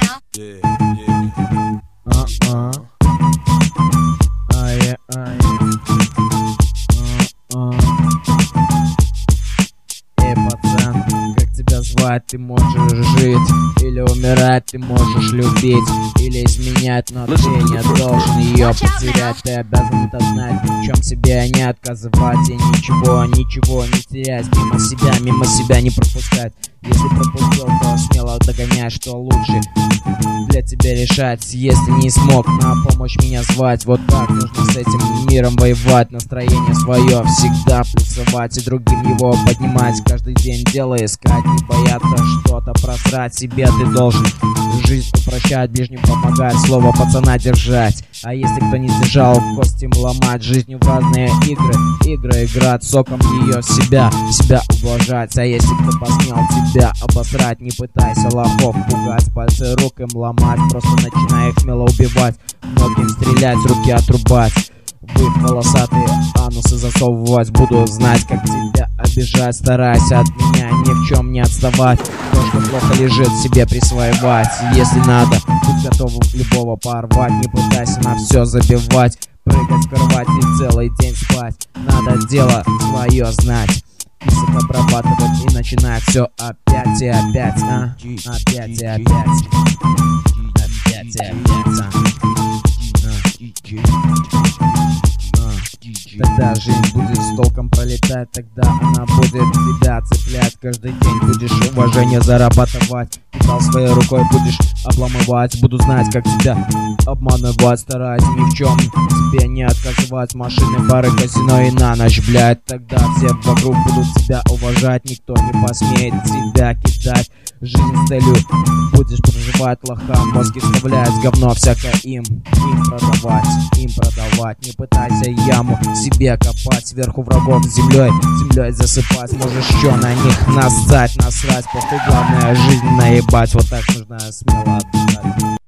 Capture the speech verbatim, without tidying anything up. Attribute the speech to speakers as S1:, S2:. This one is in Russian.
S1: now.
S2: Yeah, yeah.
S3: Uh-uh. Ай, ай. Uh-uh. Эй, пацан, как тебя звать? Ты можешь жить или умирать, ты можешь любить или изменять, но ты не должен ее потерять. Ты обязан это знать, ни в чем себе не отказывать и ничего, ничего не терять. Мимо себя, мимо себя не пропускать. Если пропустил, то смело догоняй, что лучше для тебя решать. Если не смог на помощь меня звать, вот так нужно с этим миром воевать. Настроение свое всегда плюсовать и другим его поднимать. Каждый день дело искать, не бояться что-то просрать. Себе ты должен жизнь упрощать, ближним помогать, слово пацана держать. А если кто не сдержал, костям ломать. Жизнью в разные игры, игры играть, соком ее в себя, себя ублажать. А если кто посмел тебя обосрать, не пытайся лохов пугать, пальцы рук им ломать, просто начинай их смело убивать, многим стрелять, руки отрубать, в их волосатые анусы засовывать. Буду знать, как тебя обижать, старайся от меня ни в чем не отставать. То, что плохо лежит, себе присваивать. Если надо, будь готов любого порвать, не пытайся на все забивать, прыгать в кровать и целый день спать. Надо дело свое знать, список обрабатывать и начинать все опять и опять, а? Опять и опять. Опять и опять, а? Тогда жизнь будет с толком пролетать, тогда она будет тебя цеплять. Каждый день будешь уважение зарабатывать, металл своей рукой будешь обламывать. Буду знать, как тебя обманывать, стараюсь ни в чем тебе не отказывать. Машины, бары, казино и на ночь, блядь. Тогда все вокруг будут тебя уважать, никто не посмеет тебя кидать. Жизнь с целью будешь проживать, лохам мозги вставлять, говно всякое им, им продавать, им продавать. Не пытайся яму себе копать, сверху врагов землей, землей засыпать. Можешь еще на них насать, насрать, похуй, главное жизнь наебать. Вот так нужно смело отдыхать.